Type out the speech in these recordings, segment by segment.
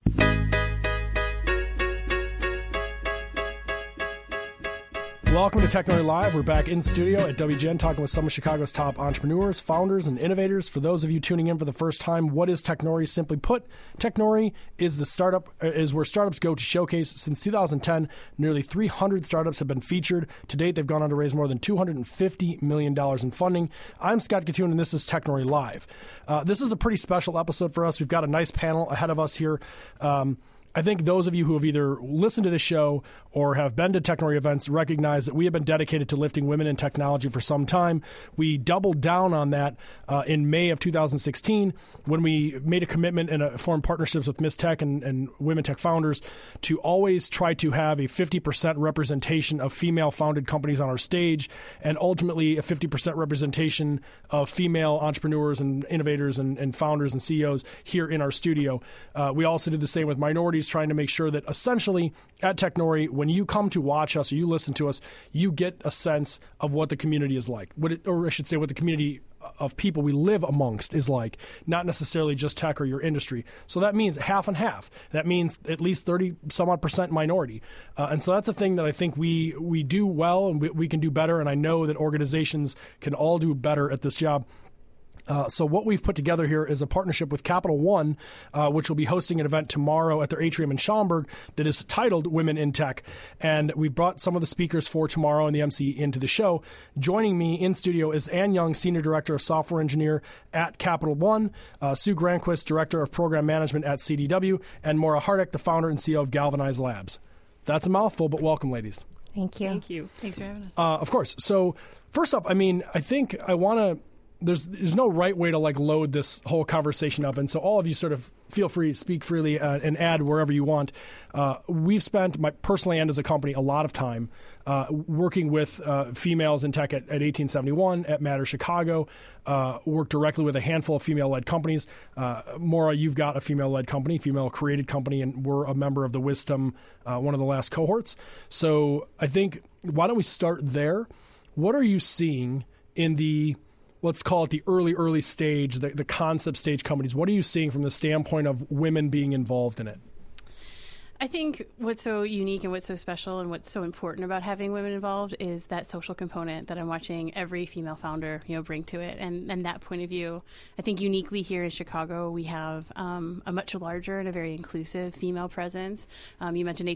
Welcome to Technori Live. We're back in studio at WGN talking with some of Chicago's top entrepreneurs, founders, and innovators. For those of you tuning in for the first time, what is Technori? Simply put, Technori is where startups go to showcase. Since 2010, nearly 300 startups have been featured. To date, they've gone on to raise more than $250 million in funding. I'm Scott Gattoon, and this is Technori Live. This is a pretty special episode for us. We've got a nice panel ahead of us here. I think those of you who have either listened to the show or have been to Technori events recognize that we have been dedicated to lifting women in technology for some time. We doubled down on that in May of 2016 when we made a commitment and formed partnerships with Miss Tech and Women Tech Founders to always try to have a 50% representation of female-founded companies on our stage and ultimately a 50% representation of female entrepreneurs and innovators and founders and CEOs here in our studio. We also did the same with minorities, trying to make sure that essentially at Technori, when you come to watch us or you listen to us, you get a sense of what the community is like, what the community of people we live amongst is like, not necessarily just tech or your industry. So that means half and half. That means at least 30-some-odd% minority. And so that's a thing that I think we do well and we can do better, and I know that organizations can all do better at this job. So what we've put together here is a partnership with Capital One, which will be hosting an event tomorrow at their atrium in Schaumburg that is titled Women in Tech. And we've brought some of the speakers for tomorrow and the MC into the show. Joining me in studio is Ann Young, Senior Director of Software Engineer at Capital One, Sue Granquist, Director of Program Management at CDW, and Maura Hardick, the founder and CEO of Galvanize Labs. That's a mouthful, but welcome, ladies. Thank you. Thank you. Thanks for having us. Of course. So first off, I think I want to... There's no right way to load this whole conversation up, and so all of you sort of feel free to speak freely and add wherever you want. We've spent, personally and as a company, a lot of time working with females in tech at 1871, at Matter Chicago, worked directly with a handful of female-led companies. Maura, you've got a female-led company, female-created company, and we're a member of the Wisdom, one of the last cohorts. So I think, why don't we start there? What are you seeing in the... let's call it the early stage, the concept stage companies? What are you seeing from the standpoint of women being involved in it? I think what's so unique and what's so special and what's so important about having women involved is that social component that I'm watching every female founder, bring to it. And that point of view, I think uniquely here in Chicago, we have a much larger and a very inclusive female presence. You mentioned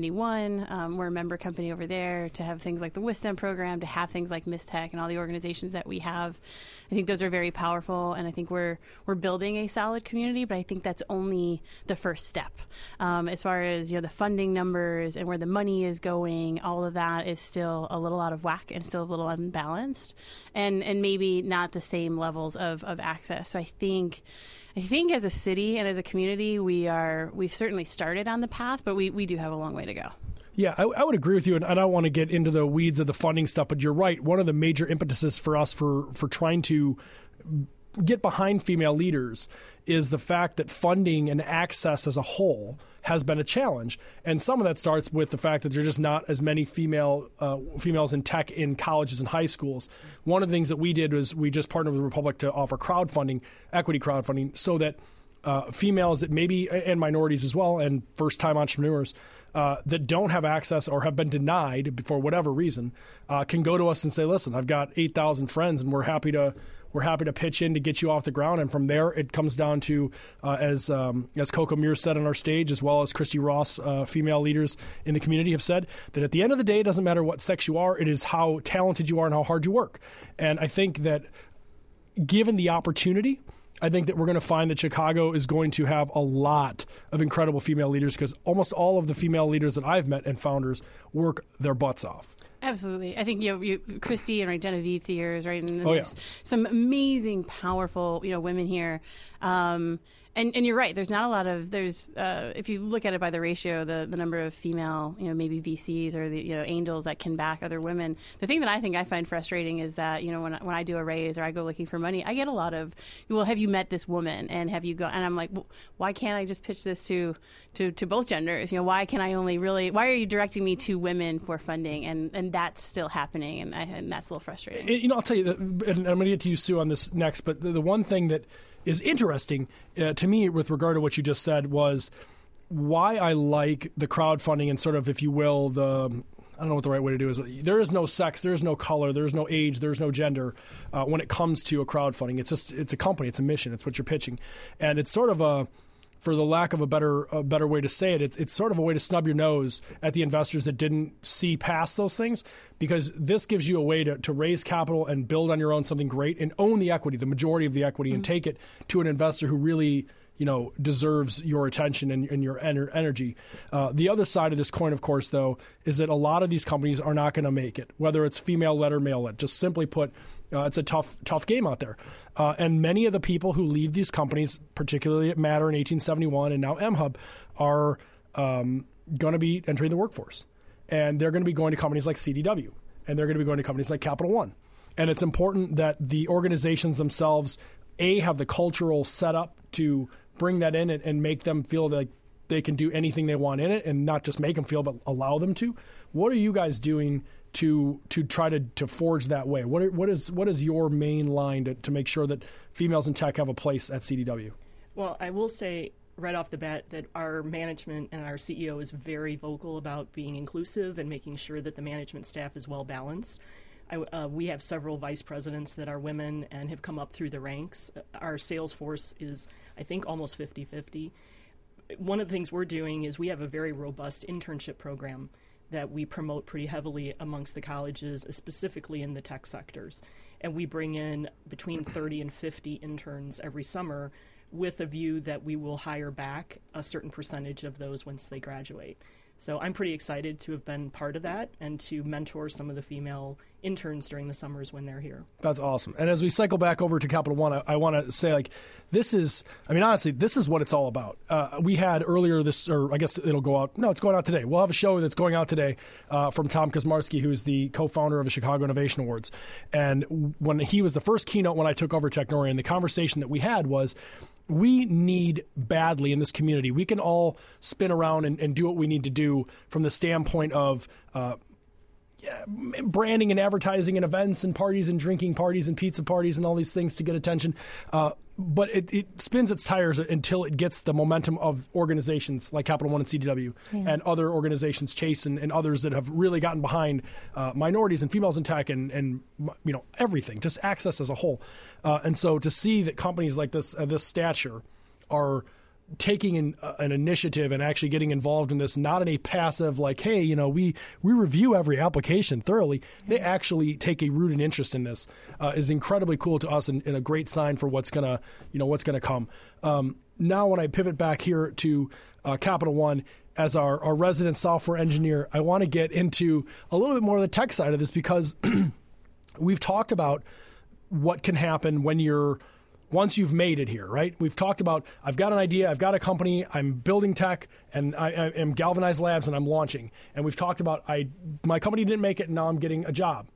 1871. We're a member company over there. To have things like the Wisdom program, to have things like Miss Tech and all the organizations that we have, I think those are very powerful. And I think we're building a solid community, but I think that's only the first step. As far as the funding numbers and where the money is going, all of that is still a little out of whack and still a little unbalanced, and maybe not the same levels of access. So I think as a city and as a community, we've certainly started on the path, but we do have a long way to go. Yeah, I would agree with you, and I don't want to get into the weeds of the funding stuff, but you're right. One of the major impetuses for us for trying to get behind female leaders is the fact that funding and access as a whole has been a challenge. And some of that starts with the fact that there are just not as many females in tech in colleges and high schools. One of the things that we did was we just partnered with Republic to offer crowdfunding, equity crowdfunding, so that females that maybe, and minorities as well, and first-time entrepreneurs that don't have access or have been denied for whatever reason can go to us and say, listen, I've got 8,000 friends and we're happy to pitch in to get you off the ground. And from there, it comes down to, as Coco Mears said on our stage, as well as Christy Ross, female leaders in the community have said, that at the end of the day, it doesn't matter what sex you are, it is how talented you are and how hard you work. And I think that given the opportunity, I think that we're going to find that Chicago is going to have a lot of incredible female leaders, because almost all of the female leaders that I've met and founders work their butts off. Absolutely. I think, Christy and Genevieve Thiers, right? And there's some amazing, powerful, women here. And you're right. There's not a lot of if you look at it by the ratio, the number of female, maybe VCs or the angels that can back other women. The thing that I find frustrating is that when I do a raise or I go looking for money, I get a lot of, well, have you met this woman and have you and I'm like, well, why can't I just pitch this to both genders? Why can I only why are you directing me to women for funding? And that's still happening, and that's a little frustrating. I'll tell you, and I'm going to get to you, Sue, on this next. But the one thing that is interesting to me with regard to what you just said was why I like the crowdfunding and sort of, if you will, I don't know what the right way to do is. There is no sex, there is no color, there is no age, there is no gender when it comes to a crowdfunding. It's a company, it's a mission, it's what you're pitching, and it's sort of for the lack of a better way to say it, it's sort of a way to snub your nose at the investors that didn't see past those things, because this gives you a way to raise capital and build on your own something great and own the equity, the majority of the equity, and take it to an investor who really deserves your attention and your energy. The other side of this coin, of course, though, is that a lot of these companies are not going to make it, whether it's female-led or male-led. Just simply put, it's a tough game out there. And many of the people who leave these companies, particularly at Matter in 1871 and now MHub, are going to be entering the workforce. And they're going to be going to companies like CDW. And they're going to be going to companies like Capital One. And it's important that the organizations themselves, have the cultural setup to bring that in and make them feel like they can do anything they want in it, and not just make them feel, but allow them to. What are you guys doing to try to forge that way? What is your main line to make sure that females in tech have a place at CDW? Well, I will say right off the bat that our management and our CEO is very vocal about being inclusive and making sure that the management staff is well balanced. We have several vice presidents that are women and have come up through the ranks. Our sales force is, I think, almost 50-50. One of the things we're doing is we have a very robust internship program that we promote pretty heavily amongst the colleges, specifically in the tech sectors. And we bring in between 30 and 50 interns every summer with a view that we will hire back a certain percentage of those once they graduate. So I'm pretty excited to have been part of that and to mentor some of the female interns during the summers when they're here. That's awesome. And as we cycle back over to Capital One, I want to say, honestly, this is what it's all about. We had earlier I guess it'll go out. No, it's going out today. We'll have a show that's going out today from Tom Kosmarski, who's the co-founder of the Chicago Innovation Awards. And when he was the first keynote when I took over Technorian, the conversation that we had was, we need badly in this community. We can all spin around and do what we need to do from the standpoint of branding and advertising and events and parties and drinking parties and pizza parties and all these things to get attention. But it spins its tires until it gets the momentum of organizations like Capital One and CDW and other organizations, Chase and others that have really gotten behind minorities and females in tech and everything, just access as a whole. And so to see that companies like this stature are taking an initiative and actually getting involved in this, not in a passive like, hey, we review every application thoroughly. They actually take a rooted interest in this is incredibly cool to us and a great sign for what's gonna come. Now, when I pivot back here to Capital One as our resident software engineer, I want to get into a little bit more of the tech side of this, because we've talked about what can happen once you've made it here, right? We've talked about, I've got an idea, I've got a company, I'm building tech, and I am Galvanized Labs, and I'm launching. And we've talked about, my company didn't make it, and now I'm getting a job.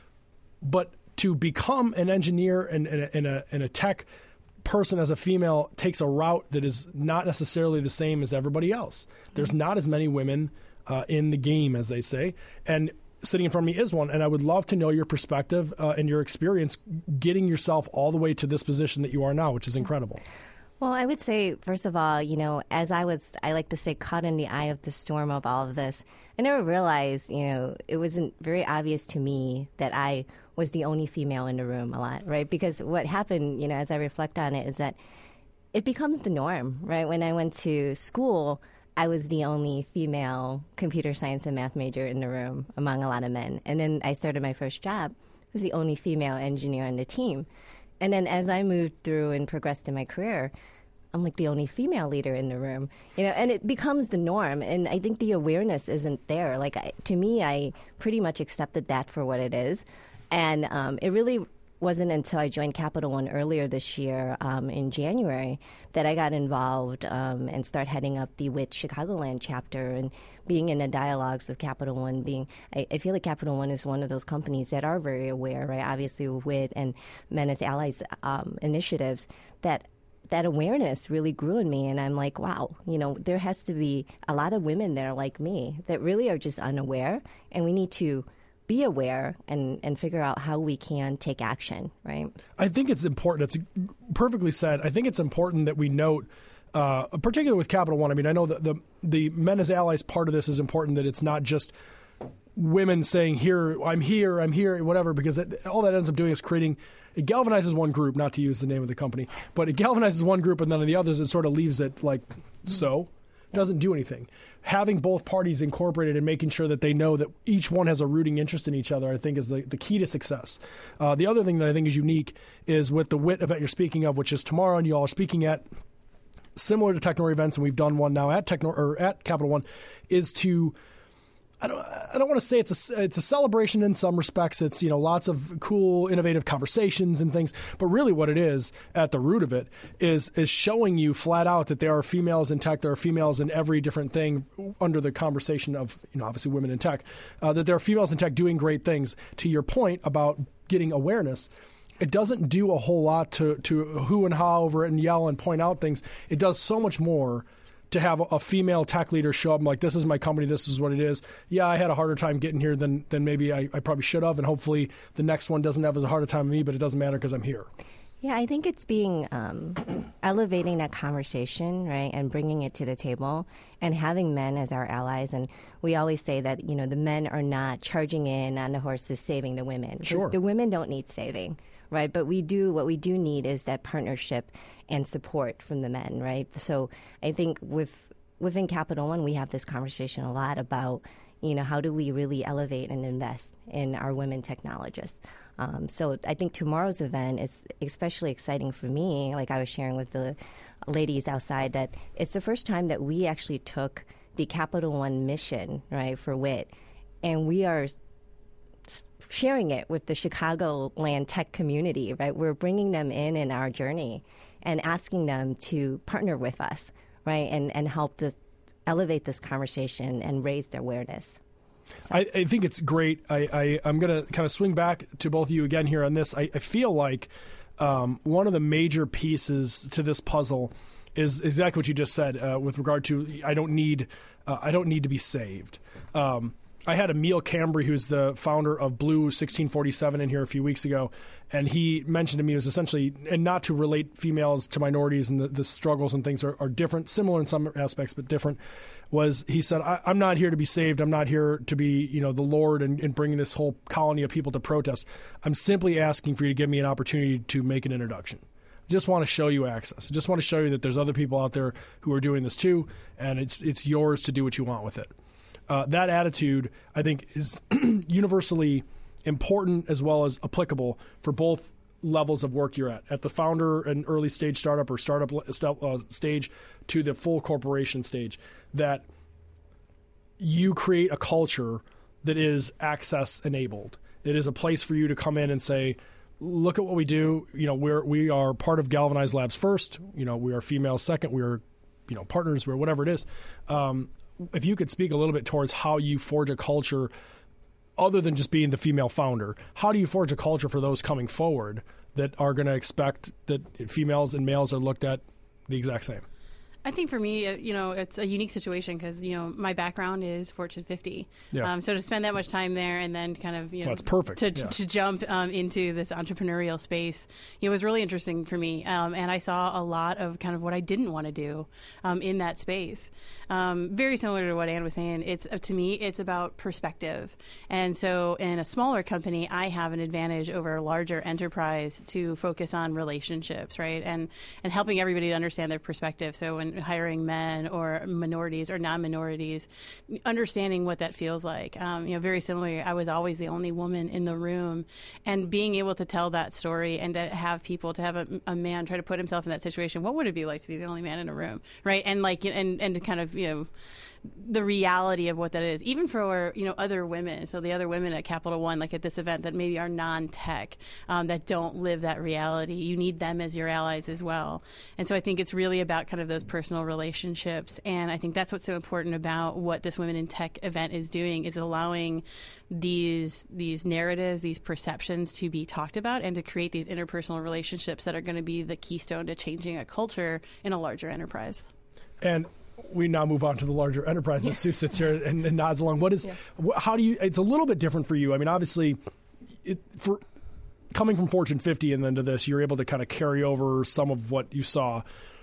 But to become an engineer and a tech person as a female takes a route that is not necessarily the same as everybody else. There's not as many women in the game, as they say. And sitting in front of me is one, and I would love to know your perspective and your experience getting yourself all the way to this position that you are now, which is incredible. Well, I would say, first of all, as I like to say, caught in the eye of the storm of all of this, I never realized, it wasn't very obvious to me that I was the only female in the room a lot, right? Because what happened, as I reflect on it, is that it becomes the norm, right? When I went to school, I was the only female computer science and math major in the room among a lot of men. And then I started my first job, I was the only female engineer on the team. And then as I moved through and progressed in my career, I'm like the only female leader in the room, and it becomes the norm. And I think the awareness isn't there. To me, I pretty much accepted that for what it is. And it really wasn't until I joined Capital One earlier this year in January that I got involved and started heading up the WIT Chicagoland chapter and being in the dialogues of Capital One. I feel like Capital One is one of those companies that are very aware, right? Obviously with WIT and Men as Allies initiatives, that awareness really grew in me. And I'm like, wow, there has to be a lot of women there like me that really are just unaware, and we need to be aware and figure out how we can take action, right? I think it's important. It's perfectly said. I think it's important that we note particularly with Capital One. I mean, I know that the men as allies part of this is important, that it's not just women saying, here, I'm here, whatever, because all that ends up doing is it galvanizes one group, not to use the name of the company, but it galvanizes one group, and then the others, it sort of leaves it like so. Doesn't do anything. Having both parties incorporated and making sure that they know that each one has a rooting interest in each other, I think, is the key to success. The other thing that I think is unique is with the WIT event you're speaking of, which is tomorrow, and you all are speaking at, similar to Technori events, and we've done one now at Capital One, is to, I don't want to say it's a celebration in some respects. It's, lots of cool, innovative conversations and things. But really what it is, at the root of it, is showing you flat out that there are females in tech, there are females in every different thing under the conversation of, obviously women in tech, that there are females in tech doing great things. To your point about getting awareness, it doesn't do a whole lot to who and how over it and yell and point out things. It does so much more to have a female tech leader show up and like, this is my company, this is what it is. Yeah, I had a harder time getting here than maybe I probably should have, and hopefully the next one doesn't have as hard a time as me, but it doesn't matter because I'm here. Yeah, I think it's being elevating that conversation, right, and bringing it to the table and having men as our allies. And we always say that, the men are not charging in on the horses saving the women. Sure. The women don't need saving, right? But what we do need is that partnership and support from the men, right? So I think within Capital One, we have this conversation a lot about, how do we really elevate and invest in our women technologists? So I think tomorrow's event is especially exciting for me. Like I was sharing with the ladies outside, that it's the first time that we actually took the Capital One mission, right, for WIT, and we are sharing it with the Chicagoland tech community, right? We're bringing them in our journey and asking them to partner with us, right, and help elevate this conversation and raise their awareness. So. I think it's great. I'm going to kind of swing back to both of you again here on this. I feel like one of the major pieces to this puzzle is exactly what you just said with regard to I don't need to be saved. I had Emil Cambry, who's the founder of Blue 1647, in here a few weeks ago, and he mentioned to me it was essentially, and not to relate females to minorities and the struggles and things are different, similar in some aspects, but different, was he said, I'm not here to be saved. I'm not here to be, the Lord and bringing this whole colony of people to protest. I'm simply asking for you to give me an opportunity to make an introduction. Just want to show you access. I just want to show you that there's other people out there who are doing this too, and it's yours to do what you want with it. That attitude, I think, is universally important as well as applicable for both levels of work you're at the founder and early stage startup or startup stage to the full corporation stage, that you create a culture that is access enabled. It is a place for you to come in and say, look at what we do. We are part of Galvanize Labs first. We are female second. We are, partners. We're whatever it is. If you could speak a little bit towards how you forge a culture other than just being the female founder, how do you forge a culture for those coming forward that are going to expect that females and males are looked at the exact same? I think for me, it's a unique situation because, my background is Fortune 50. Yeah. So to spend that much time there and then kind of, that's perfect. To jump into this entrepreneurial space, it was really interesting for me. And I saw a lot of kind of what I didn't want to do in that space. Very similar to what Ann was saying. To me, it's about perspective. And so in a smaller company, I have an advantage over a larger enterprise to focus on relationships, right? And helping everybody to understand their perspective. So when hiring men or minorities or non-minorities, understanding what that feels like. Very similarly, I was always the only woman in the room, and being able to tell that story and to have a man try to put himself in that situation. What would it be like to be the only man in a room, right? And and to kind of the reality of what that is, even for other women. So the other women at Capital One, like at this event, that maybe are non-tech, that don't live that reality. You need them as your allies as well. And so I think it's really about kind of those personal relationships. And I think that's what's so important about what this Women in Tech event is doing, is allowing these narratives, these perceptions to be talked about and to create these interpersonal relationships that are going to be the keystone to changing a culture in a larger enterprise. And we now move on to the larger enterprise. As Sue sits here and nods along. How do you? It's a little bit different for you. I mean, obviously, for coming from Fortune 50 and then to this, you're able to kind of carry over some of what you saw.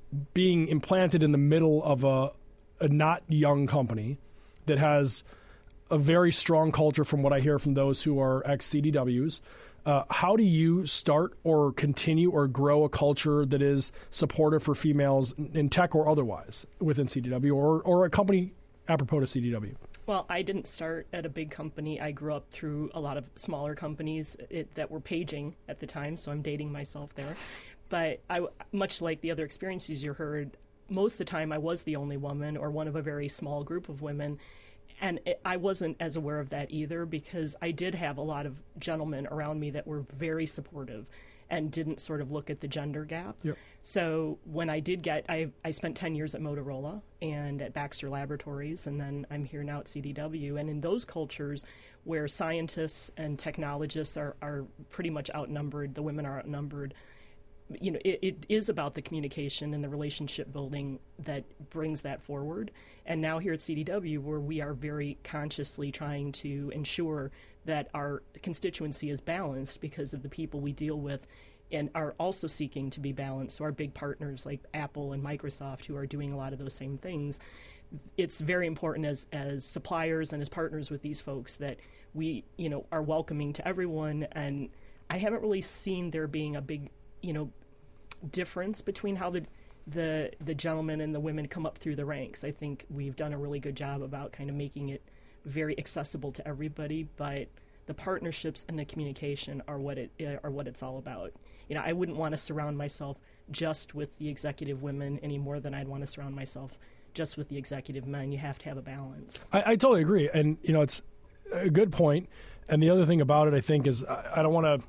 being implanted in the middle of a not young company that has a very strong culture from what I hear from those who are ex-CDWs. How do you start or continue or grow a culture that is supportive for females in tech or otherwise within CDW or a company apropos to CDW? Well, I didn't start at a big company. I grew up through a lot of smaller companies that were paging at the time, so I'm dating myself there. But much like the other experiences you heard, most of the time I was the only woman or one of a very small group of women. And I wasn't as aware of that either, because I did have a lot of gentlemen around me that were very supportive and didn't sort of look at the gender gap. Yep. So when I did I spent 10 years at Motorola and at Baxter Laboratories, and then I'm here now at CDW. And in those cultures where scientists and technologists are pretty much outnumbered, the women are outnumbered, you know, it is about the communication and the relationship building that brings that forward. And now here at CDW, where we are very consciously trying to ensure that our constituency is balanced because of the people we deal with and are also seeking to be balanced. So our big partners like Apple and Microsoft, who are doing a lot of those same things, it's very important as suppliers and as partners with these folks that we, you know, are welcoming to everyone. And I haven't really seen there being a big, you know, difference between how the gentlemen and the women come up through the ranks. I think we've done a really good job about kind of making it very accessible to everybody, but the partnerships and the communication are what it's all about. You know, I wouldn't want to surround myself just with the executive women any more than I'd want to surround myself just with the executive men. You have to have a balance. I totally agree, and you know, it's a good point. And the other thing about it, I think, is I don't want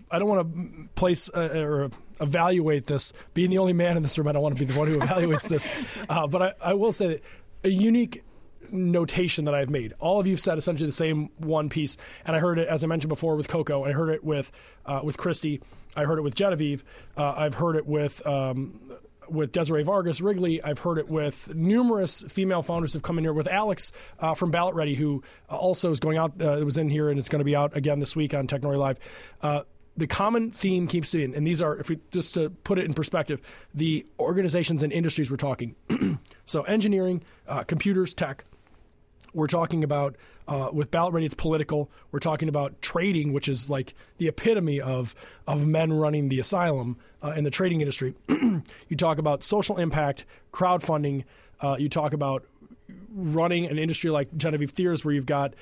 to place or evaluate this. Being the only man in this room, I don't want to be the one who evaluates this. But I will say that a unique notation that I've made. All of you have said essentially the same one piece, and I heard it, as I mentioned before, with Coco. I heard it with Christy. I heard it with Genevieve. I've heard it with Desiree Vargas Wrigley. I've heard it with numerous female founders who've come in here, with Alex from Ballot Ready, who also is going out, was in here, and it's going to be out again this week on Technori Live. The common theme keeps being, and these are, if we just to put it in perspective, the organizations and industries we're talking. So engineering, computers, tech. We're talking about, with Ballot Ready, it's political. We're talking about trading, which is like the epitome of men running the asylum in the trading industry. You talk about social impact, crowdfunding. You talk about running an industry like Genevieve Theers, where you've got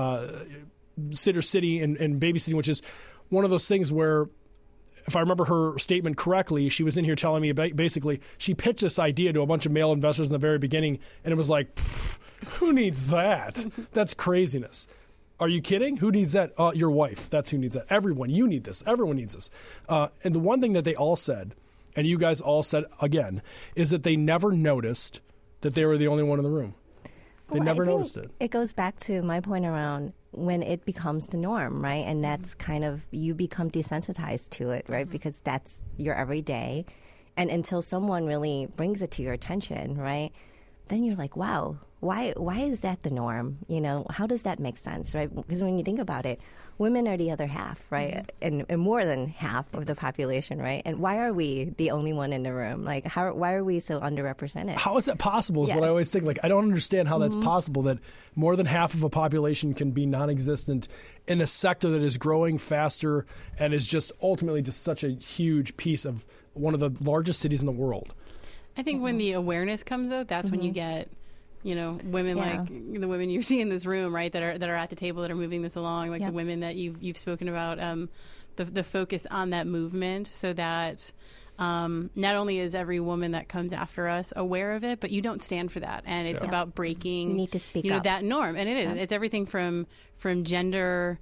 Sitter City and babysitting, which is one of those things where, if I remember her statement correctly, she was in here telling me basically she pitched this idea to a bunch of male investors in the very beginning, and it was like, who needs that? That's craziness. Are you kidding? Who needs that? Your wife. That's who needs that. Everyone. You need this. Everyone needs this. And the one thing that they all said, and you guys all said again, is that they never noticed that they were the only one in the room. They never noticed it. It goes back to my point around when it becomes the norm, right? And that's kind of, you become desensitized to it, right? Mm-hmm. Because that's your everyday. And until someone really brings it to your attention, right? Then you're like, wow, why is that the norm? You know, how does that make sense, right? Because when you think about it, women are the other half, right? Mm-hmm. And more than half of the population, right? And why are we the only one in the room? Like, why are we so underrepresented? How is that possible is Yes. what I always think. Like, I don't understand how that's possible, that more than half of a population can be non-existent in a sector that is growing faster and is just ultimately just such a huge piece of one of the largest cities in the world. I think when the awareness comes out, that's when you get, you know, women like the women you see in this room, right, that are at the table, that are moving this along, like the women that you've spoken about, the focus on that movement, so that not only is every woman that comes after us aware of it, but you don't stand for that, and it's about breaking. You need to speak up. up. That norm, and it is. It's everything from gender,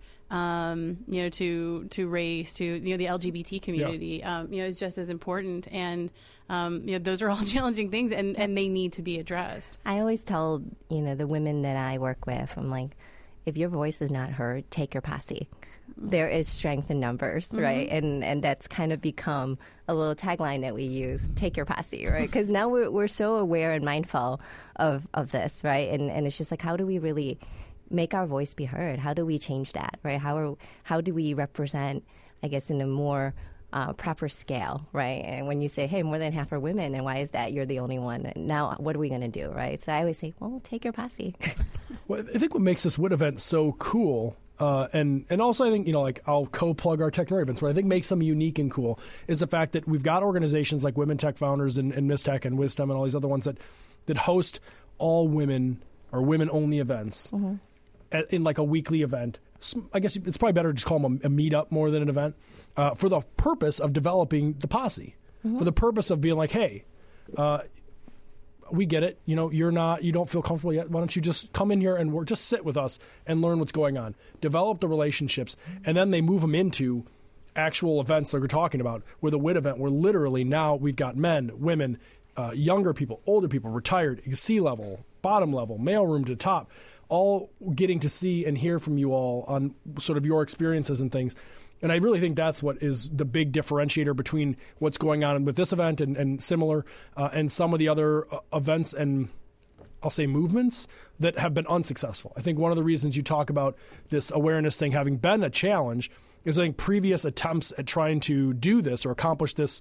you know, to race, to, you know, the LGBT community. You know, is just as important, and you know, those are all challenging things, and they need to be addressed. I always tell, you know, the women that I work with, I'm like, if your voice is not heard, take your posse. There is strength in numbers, right? And that's kind of become a little tagline that we use, take your posse, right? Because now we're so aware and mindful of this, right? And it's just like, how do we really make our voice be heard? How do we change that, right? How do we represent, I guess, in a more proper scale, right? And when you say, hey, more than half are women, and why is that? You're the only one. And now what are we going to do, right? So I always say, well, take your posse. Well, I think what makes this WIT event so cool, and also I think, like I'll co-plug our Technori events, what I think makes them unique and cool is the fact that we've got organizations like Women Tech Founders and MISTech and Wisdom and all these other ones that host all women or women-only events in like a weekly event. I guess it's probably better to just call them a meetup more than an event, for the purpose of developing the posse, for the purpose of being like, hey, we get it. You don't feel comfortable yet. Why don't you just come in here and just sit with us and learn what's going on, develop the relationships, and then they move them into actual events that we're talking about. With a WIT event, where literally now we've got men, women, younger people, older people, retired, C-level, bottom level, mailroom to top, all getting to see and hear from you all on sort of your experiences and things. And I really think that's what is the big differentiator between what's going on with this event and similar and some of the other events and I'll say movements that have been unsuccessful. I think one of the reasons you talk about this awareness thing having been a challenge is I think previous attempts at trying to do this or accomplish this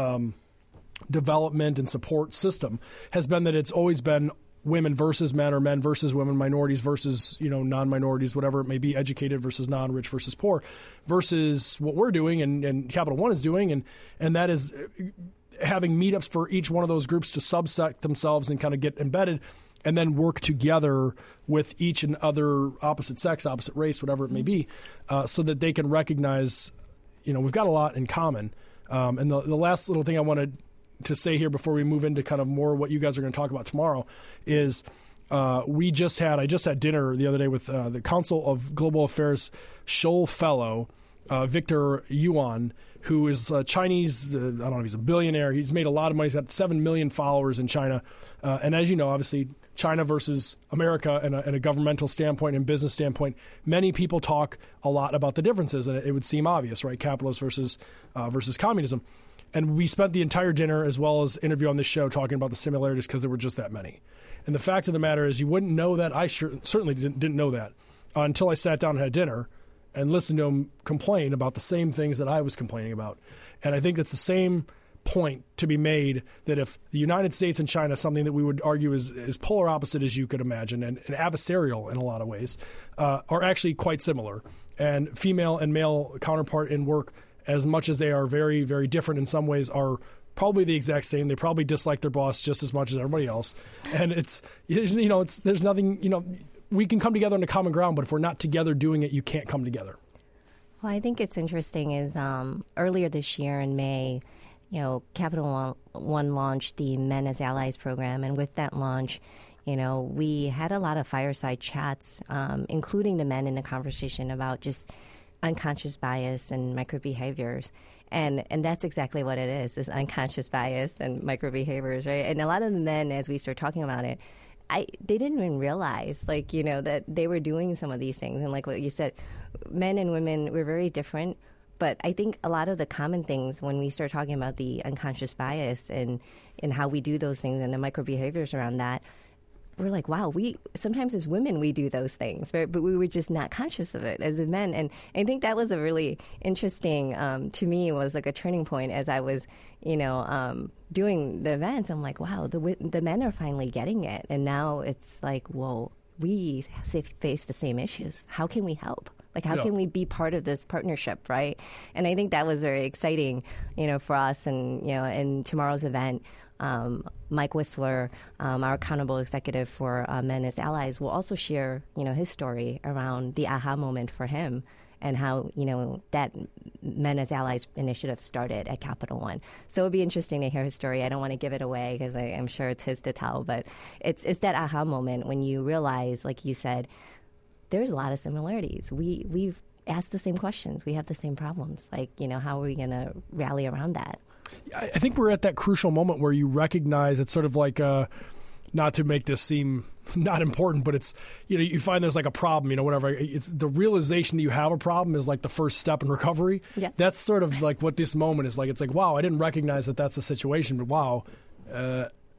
development and support system has been that it's always been women versus men or men versus women, minorities versus, non-minorities, whatever it may be, educated versus non-rich versus poor, versus what we're doing and Capital One is doing. And that is having meetups for each one of those groups to subsect themselves and kind of get embedded and then work together with each and other opposite sex, opposite race, whatever it may be, so that they can recognize, we've got a lot in common. And the last little thing I wanted to say here before we move into kind of more what you guys are going to talk about tomorrow is I just had dinner the other day with the Council of Global Affairs Scholl Fellow, Victor Yuan, who is Chinese. I don't know if he's a billionaire. He's made a lot of money. He's got 7 million followers in China. And as you know, obviously, China versus America and a governmental standpoint and business standpoint, many people talk a lot about the differences, and it would seem obvious, right? Capitalism versus communism. And we spent the entire dinner as well as interview on this show talking about the similarities because there were just that many. And the fact of the matter is you wouldn't know that. I certainly didn't know that until I sat down and had dinner and listened to him complain about the same things that I was complaining about. And I think that's the same point to be made that if the United States and China, something that we would argue is polar opposite as you could imagine and adversarial in a lot of ways, are actually quite similar. And female and male counterpart in work, as much as they are very, very different in some ways, are probably the exact same. They probably dislike their boss just as much as everybody else. And there's nothing, we can come together on a common ground, but if we're not together doing it, you can't come together. Well, I think it's interesting is earlier this year in May, Capital One launched the Men as Allies program. And with that launch, we had a lot of fireside chats, including the men in the conversation about just unconscious bias and microbehaviors. And that's exactly what it is unconscious bias and microbehaviors, right? And a lot of the men, as we start talking about it, they didn't even realize, that they were doing some of these things. And like what you said, men and women, we're very different. But I think a lot of the common things when we start talking about the unconscious bias and how we do those things and the microbehaviors around that, we're like, wow, sometimes as women we do those things, right? But we were just not conscious of it as men. And I think that was a really interesting, to me, was like a turning point as I was, doing the events. I'm like, wow, the men are finally getting it. And now it's like, whoa, we face the same issues. How can we help? How can we be part of this partnership, right? And I think that was very exciting, for us. And, in tomorrow's event, Mike Whistler, our accountable executive for Men as Allies, will also share, his story around the aha moment for him and how, that Men as Allies initiative started at Capital One. So it would be interesting to hear his story. I don't want to give it away because I'm sure it's his to tell, but it's that aha moment when you realize, like you said, there's a lot of similarities. We've asked the same questions. We have the same problems. How are we going to rally around that? I think we're at that crucial moment where you recognize it's sort of like, not to make this seem not important, but it's, you find there's like a problem, whatever. It's the realization that you have a problem is like the first step in recovery. Yeah. That's sort of like what this moment is like. It's like, wow, I didn't recognize that that's the situation, but wow,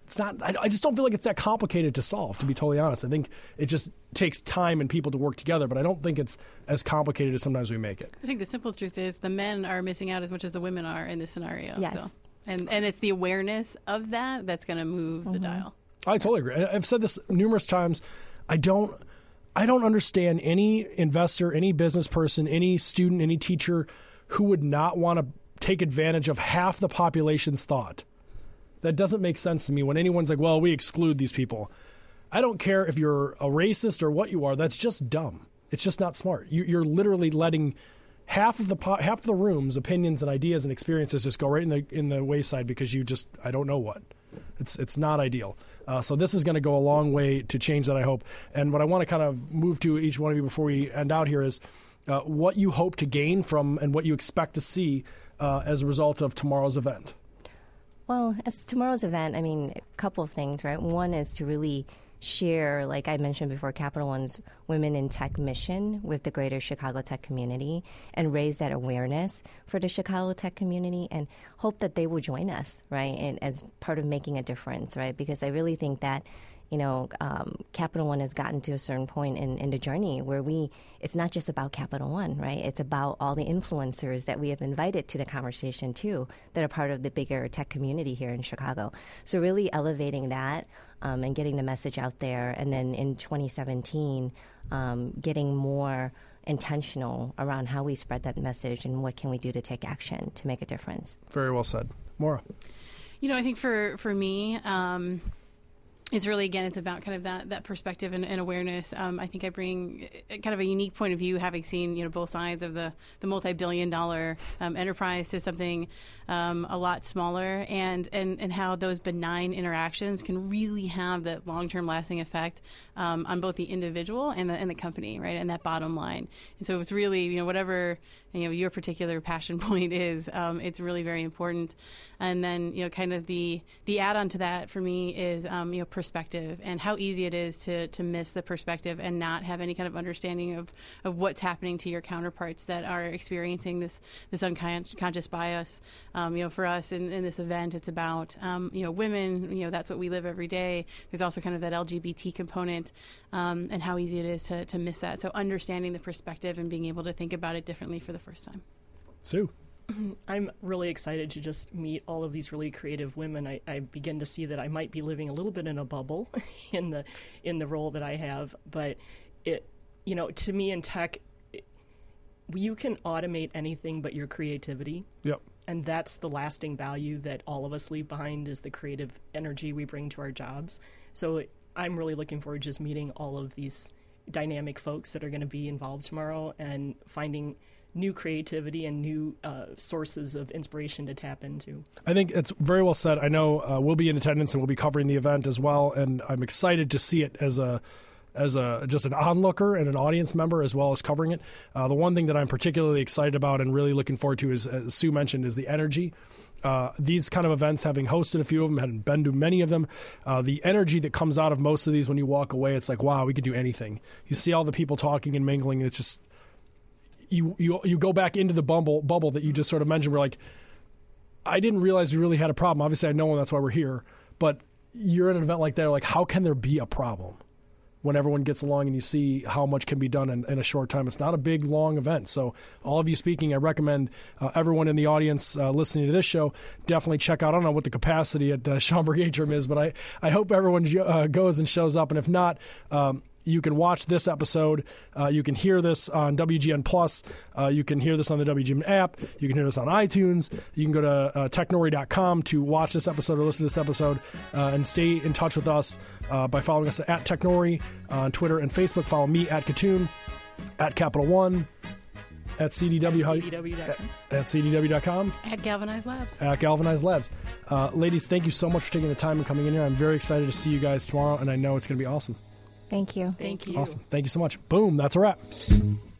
it's not. I just don't feel like it's that complicated to solve, to be totally honest. I think it just takes time and people to work together, but I don't think it's as complicated as sometimes we make it. I think the simple truth is the men are missing out as much as the women are in this scenario. Yes. So. And it's the awareness of that that's going to move the dial. I totally agree. I've said this numerous times. I don't understand any investor, any business person, any student, any teacher who would not want to take advantage of half the population's thought. That doesn't make sense to me when anyone's like, well, we exclude these people. I don't care if you're a racist or what you are. That's just dumb. It's just not smart. You're literally letting half of the room's opinions and ideas and experiences just go right in the wayside because I don't know what. It's not ideal. So this is going to go a long way to change that, I hope. And what I want to kind of move to each one of you before we end out here is what you hope to gain from and what you expect to see as a result of tomorrow's event. Well, as tomorrow's event, I mean, a couple of things, right? One is to really share, like I mentioned before, Capital One's Women in Tech mission with the greater Chicago tech community and raise that awareness for the Chicago tech community and hope that they will join us, right, and as part of making a difference, right? Because I really think that, Capital One has gotten to a certain point in the journey where it's not just about Capital One, right? It's about all the influencers that we have invited to the conversation too, that are part of the bigger tech community here in Chicago. So really elevating that and getting the message out there. And then in 2017, getting more intentional around how we spread that message and what can we do to take action to make a difference. Very well said. Maura? I think for me, it's really, again, it's about kind of that perspective and awareness. I think I bring kind of a unique point of view, having seen, both sides of the multi-billion-dollar enterprise to something a lot smaller, and how those benign interactions can really have that long-term lasting effect on both the individual and the company, right, and that bottom line. And so it's really, whatever your particular passion point is, it's really very important. And then, kind of the add-on to that for me is, perspective and how easy it is to miss the perspective and not have any kind of understanding of what's happening to your counterparts that are experiencing this unconscious bias. For us in this event, it's about, women, that's what we live every day. There's also kind of that LGBT component and how easy it is to miss that. So understanding the perspective and being able to think about it differently for the first time. Sue? I'm really excited to just meet all of these really creative women. I begin to see that I might be living a little bit in a bubble in the role that I have. But to me in tech, you can automate anything but your creativity. Yep. And that's the lasting value that all of us leave behind, is the creative energy we bring to our jobs. So I'm really looking forward to just meeting all of these dynamic folks that are going to be involved tomorrow and finding new creativity and new sources of inspiration to tap into. I think it's very well said. I know we'll be in attendance and we'll be covering the event as well, and I'm excited to see it as just an onlooker and an audience member as well as covering it. The one thing that I'm particularly excited about and really looking forward to is, as Sue mentioned, is the energy. These kind of events, having hosted a few of them, hadn't been to many of them, the energy that comes out of most of these when you walk away, it's like, wow, we could do anything. You see all the people talking and mingling, and it's just, you go back into the bubble that you just sort of mentioned. We're like, I didn't realize we really had a problem. Obviously, I know, and that's why we're here. But you're at an event like that, like, how can there be a problem when everyone gets along and you see how much can be done in a short time? It's not a big, long event. So all of you speaking, I recommend everyone in the audience listening to this show definitely check out. I don't know what the capacity at Schaumburg Atrium is, but I hope everyone goes and shows up. And if not, you can watch this episode. You can hear this on WGN Plus. You can hear this on the WGN app. You can hear this on iTunes. You can go to technori.com to watch this episode or listen to this episode and stay in touch with us by following us at Technori on Twitter and Facebook. Follow me at Katoon, at Capital One, at CDW. At CDW.com. At Galvanized Labs. At Galvanized Labs. Ladies, thank you so much for taking the time and coming in here. I'm very excited to see you guys tomorrow, and I know it's going to be awesome. Thank you. Thank you. Awesome. Thank you so much. Boom. That's a wrap.